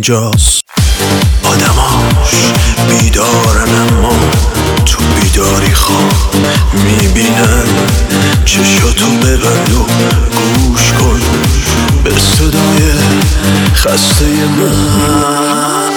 کجاست. آدماش بیدارن اما تو بیداری خواب میبینن. چشاتو ببند و گوش کن به صدای خسته من.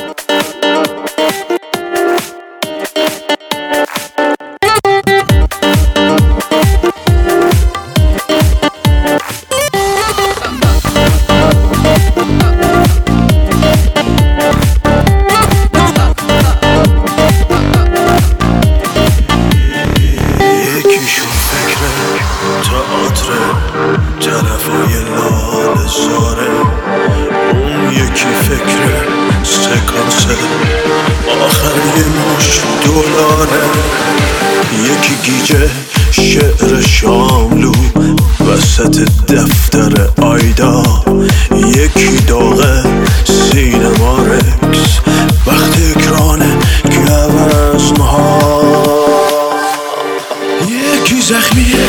جلوای لال زاره، اون یکی فکر سکانسه آخر یه مش دلاره، یکی گیجه شعر شاملو وسط دفتر آیدا، یکی داغه سینما رکس وقتی اکران گوزنها، یکی زخمیه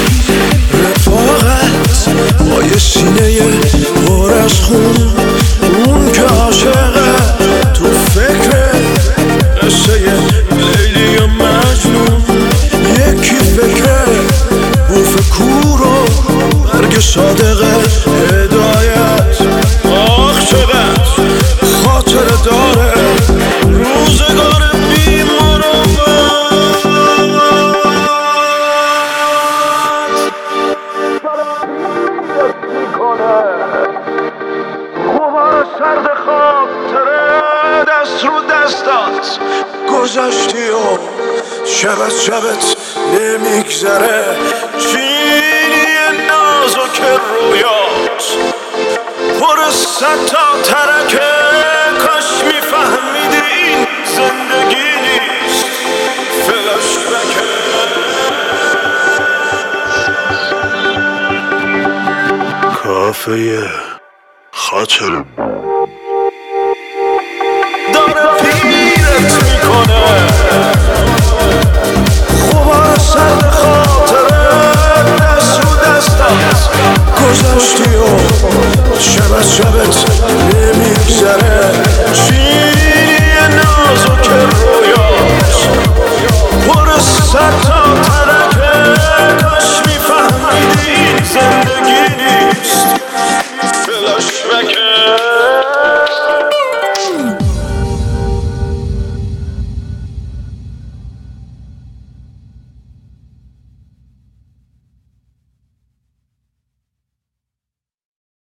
رفاقت با یه سینه پر از خون، اون که عاشقه تو فکر قصه لیلی و مجنون، یکی فکر بوف کور و برگ صادقه هدایت. آخ چقدر خاطر داره روزگار بیمار سرد خاطره دست رو دستات گذاشتی و شبت نمیگذره، چینی نازک رویات پر صد تا ترکه، کاش میفهمیدی این زندگی نیست فلشبکه. کافه خاطر داره پیرت میکنه، غبار سرد خاطره دست رو دستت گذاشتی و شبت نمیگذره.